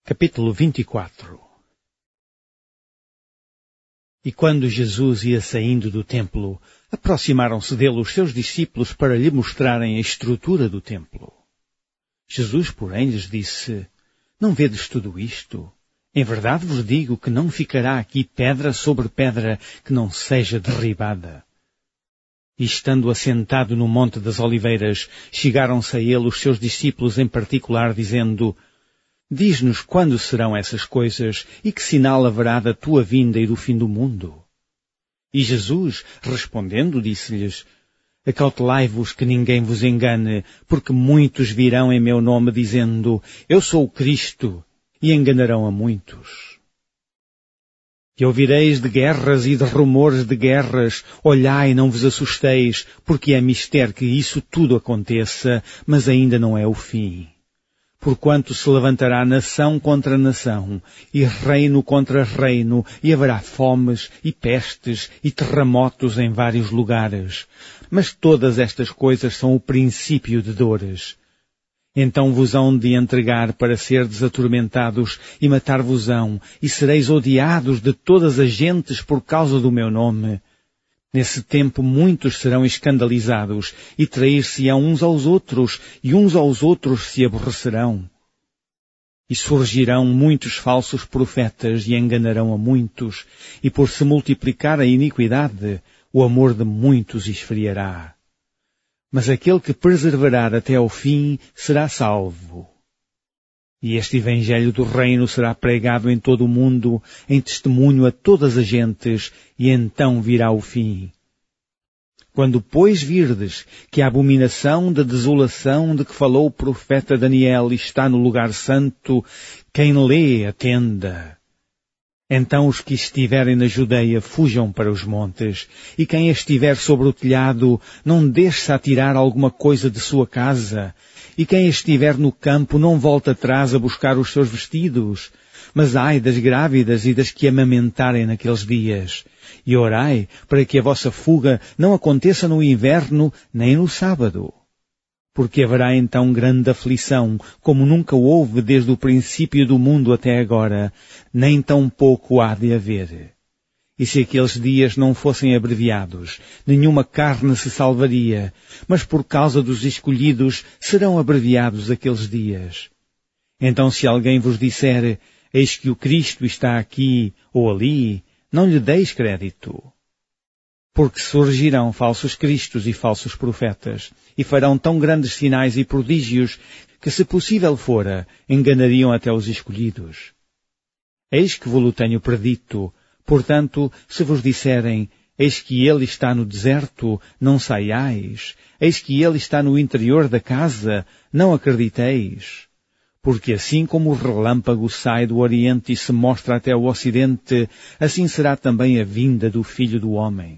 Capítulo 24. E quando Jesus ia saindo do templo, aproximaram-se dele os seus discípulos para lhe mostrarem a estrutura do templo. Jesus, porém, lhes disse: Não vedes tudo isto? Em verdade vos digo que não ficará aqui pedra sobre pedra que não seja derribada. E estando assentado no Monte das Oliveiras, chegaram-se a ele os seus discípulos em particular, dizendo: Diz-nos quando serão essas coisas e que sinal haverá da tua vinda e do fim do mundo? E Jesus, respondendo, disse-lhes: Acautelai-vos que ninguém vos engane, porque muitos virão em meu nome dizendo: Eu sou o Cristo, e enganarão a muitos. E ouvireis de guerras e de rumores de guerras, olhai e não vos assusteis, porque é mister que isso tudo aconteça, mas ainda não é o fim. Porquanto se levantará nação contra nação, e reino contra reino, e haverá fomes, e pestes, e terremotos em vários lugares. Mas todas estas coisas são o princípio de dores. Então vos hão de entregar para serdes atormentados, e matar-vos-ão, e sereis odiados de todas as gentes por causa do meu nome. Nesse tempo muitos serão escandalizados, e trair-se-ão uns aos outros, e uns aos outros se aborrecerão. E surgirão muitos falsos profetas, e enganarão a muitos, e por se multiplicar a iniquidade, o amor de muitos esfriará. Mas aquele que perseverar até ao fim será salvo. E este Evangelho do Reino será pregado em todo o mundo, em testemunho a todas as gentes, e então virá o fim. Quando, pois, virdes que a abominação da desolação de que falou o profeta Daniel está no lugar santo, quem lê, atenda. Então os que estiverem na Judeia fujam para os montes, e quem estiver sobre o telhado não deixe atirar alguma coisa de sua casa, e quem estiver no campo não volte atrás a buscar os seus vestidos, mas ai das grávidas e das que amamentarem naqueles dias. E orai para que a vossa fuga não aconteça no inverno nem no sábado. Porque haverá então grande aflição, como nunca houve desde o princípio do mundo até agora, nem tão pouco há de haver. E se aqueles dias não fossem abreviados, nenhuma carne se salvaria, mas por causa dos escolhidos serão abreviados aqueles dias. Então se alguém vos disser: Eis que o Cristo está aqui ou ali, não lhe deis crédito. Porque surgirão falsos cristos e falsos profetas, e farão tão grandes sinais e prodígios, que se possível fora, enganariam até os escolhidos. Eis que vos-lo tenho predito, portanto, se vos disserem: Eis que ele está no deserto, não saiais, eis que ele está no interior da casa, não acrediteis. Porque assim como o relâmpago sai do Oriente e se mostra até o Ocidente, assim será também a vinda do Filho do Homem.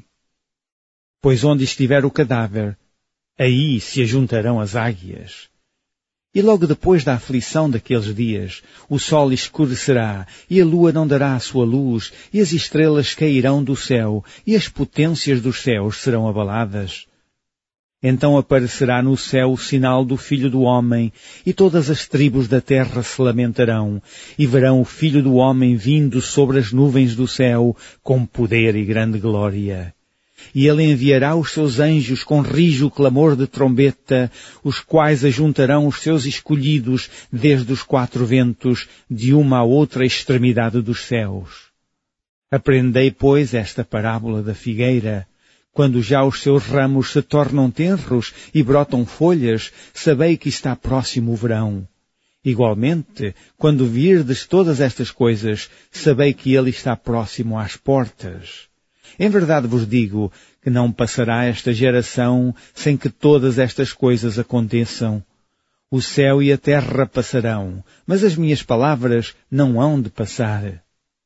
Pois onde estiver o cadáver, aí se ajuntarão as águias. E logo depois da aflição daqueles dias, o sol escurecerá, e a lua não dará a sua luz, e as estrelas cairão do céu, e as potências dos céus serão abaladas. Então aparecerá no céu o sinal do Filho do Homem, e todas as tribos da terra se lamentarão, e verão o Filho do Homem vindo sobre as nuvens do céu, com poder e grande glória. E ele enviará os seus anjos com rijo clamor de trombeta, os quais ajuntarão os seus escolhidos desde os quatro ventos, de uma à outra extremidade dos céus. Aprendei, pois, esta parábola da figueira. Quando já os seus ramos se tornam tenros e brotam folhas, sabei que está próximo o verão. Igualmente, quando virdes todas estas coisas, sabei que ele está próximo às portas. Em verdade vos digo que não passará esta geração sem que todas estas coisas aconteçam. O céu e a terra passarão, mas as minhas palavras não hão de passar.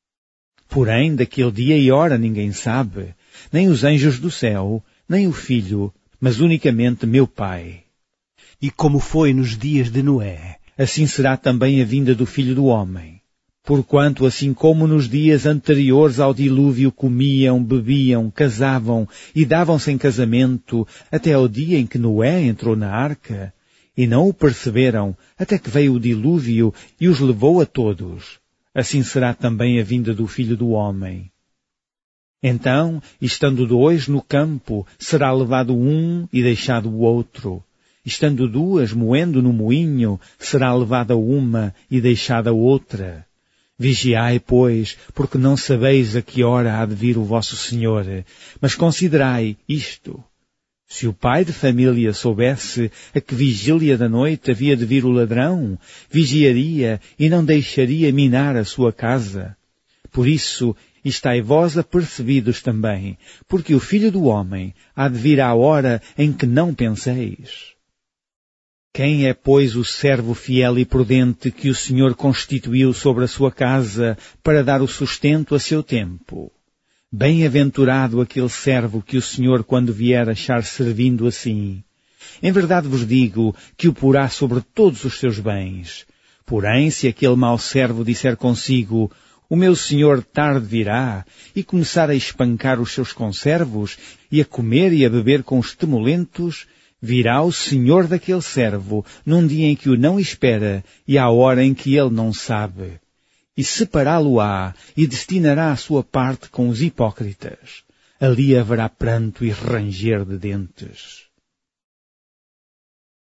Porém, daquele dia e hora ninguém sabe, nem os anjos do céu, nem o Filho, mas unicamente meu Pai. E como foi nos dias de Noé, assim será também a vinda do Filho do Homem. Porquanto, assim como nos dias anteriores ao dilúvio comiam, bebiam, casavam e davam-se em casamento, até ao dia em que Noé entrou na arca, e não o perceberam, até que veio o dilúvio e os levou a todos. Assim será também a vinda do Filho do Homem. Então, estando 2 no campo, será levado um e deixado o outro. Estando 2 moendo no moinho, será levada uma e deixada outra. Vigiai, pois, porque não sabeis a que hora há de vir o vosso Senhor. Mas considerai isto. Se o pai de família soubesse a que vigília da noite havia de vir o ladrão, vigiaria e não deixaria minar a sua casa. Por isso, estai vós apercebidos também, porque o Filho do Homem há de vir à hora em que não penseis. Quem é, pois, o servo fiel e prudente que o Senhor constituiu sobre a sua casa para dar o sustento a seu tempo? Bem-aventurado aquele servo que o Senhor, quando vier, achar servindo assim. Em verdade vos digo que o porá sobre todos os seus bens. Porém, se aquele mau servo disser consigo, o meu senhor tarde virá, e começar a espancar os seus conservos, e a comer e a beber com os temolentos, virá o senhor daquele servo, num dia em que o não espera, e à hora em que ele não sabe. E separá-lo-á, e destinará a sua parte com os hipócritas. Ali haverá pranto e ranger de dentes.